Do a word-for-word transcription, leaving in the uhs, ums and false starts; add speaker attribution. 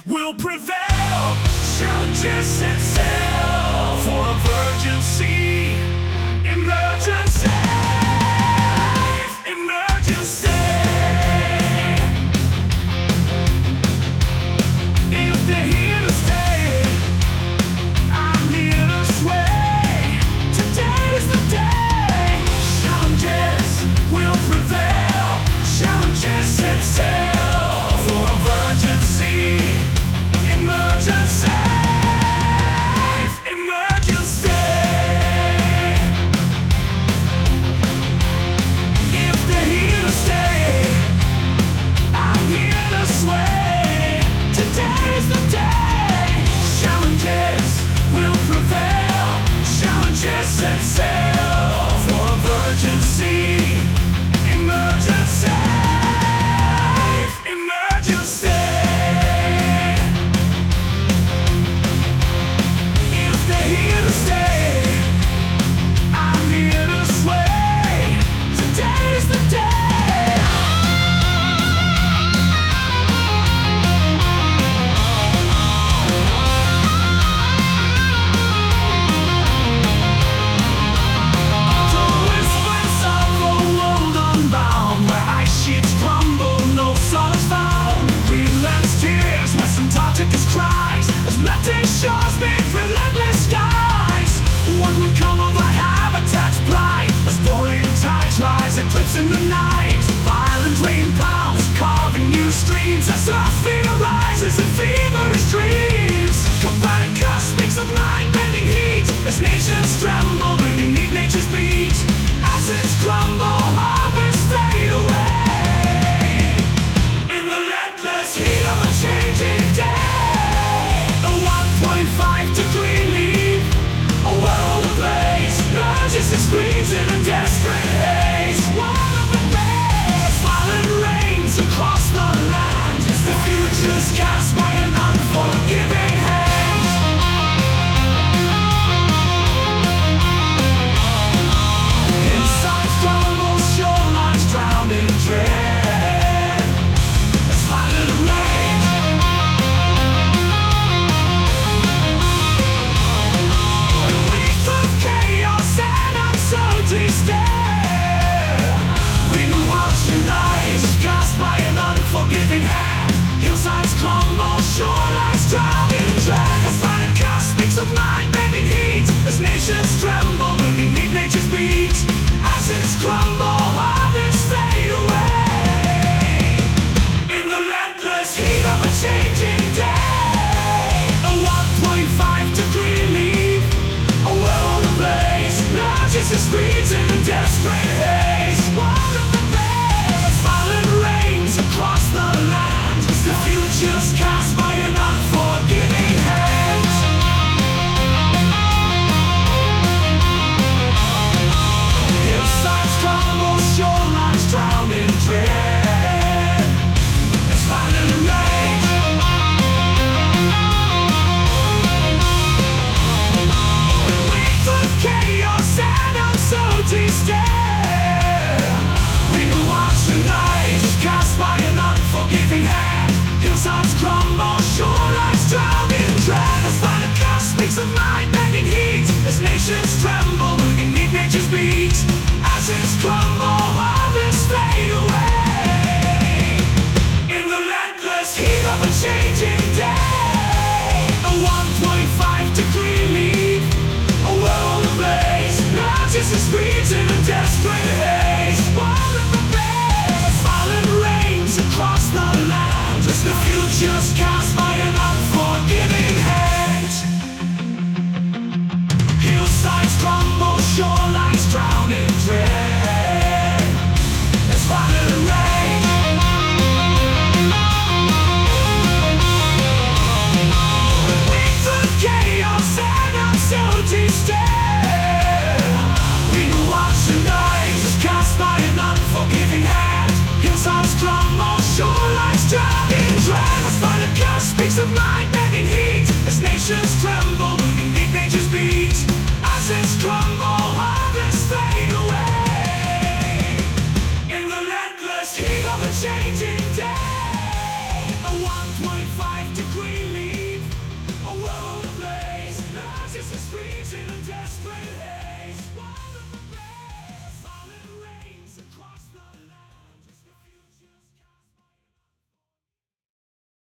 Speaker 1: will prevail. Challenges set sail for a virgin sea. Emergency, emergency. If they're here to stay, I'm here to sway. Today is the day. Challenges will prevail. Challenges set sail for a virgin sea. Emergency, emergency. If they're here to stay, I'm here to sway. Today's the day. Challenges will prevail. Challenges set sail for a virgin sea. Emergency, emergency. If they're here to stay, I'm here to sway. Today's the day. The whispers of a world unbound, where ice sheets crumble, no sun is found. Greenland's tears, West Antarctica's cries, as melting shores meet relentless skies. What will come of our habitat's plight, as boiling tides rise, eclipse in the night. Violent rain pounds, carving new streams, as our fear rises in feverish dreams. Copernicus speaks of mind-bending heat, as nations tremble beneath nature's beat. Acids crumble, harvests fade away in the relentless heat of a changing day. The one point five degree leap, a world ablaze, urges and screams in a desperate haze. One of the rays, violent rains across the land, as the future's cast by an unforgiving hand. Hillsides crumble, shorelines drown in dread, as violent rain. A week of chaos and uncertainty stare. We can watch the night cast by an unforgiving hand. Hillsides crumble, shorelines drown in dread, as violent chaos speaks of mind-bending heat, as nations tremble beneath nature's beat. Acids crumble, harvests fade away in the relentless heat of a changing day. A one point five degree leap, a world ablaze, urges and screams in a desperate haze. One of the rays, violent rains across the land, as the future's cast by an unforgiving hand. Hillsides crumble, shorelines drown in dread, as violent rain. Weeks of chaos and uncertainty stare. We can watch the night cast by an unforgiving hand. Hillsides crumble, shorelines drown in dread, as violent chaos speaks of mind-bending heat, as nations tremble beneath nature's beat. Acids crumble, harvests fade away in the relentless heat of a changing day. A one point five degree leap, a world ablaze, urges and screams in a desperate haze. One of the rays, violent rains across the land, as the future's cast by an unforgiving hand. Hillsides crumble, shorelines drown in dread, as violent rain. Weeks of chaos and uncertainty stare. We can watch the night cast by an unforgiving hand. Hillsides crumble, shorelines drown in dread, as violent chaos speaks of mind-bending heat, as nations tremble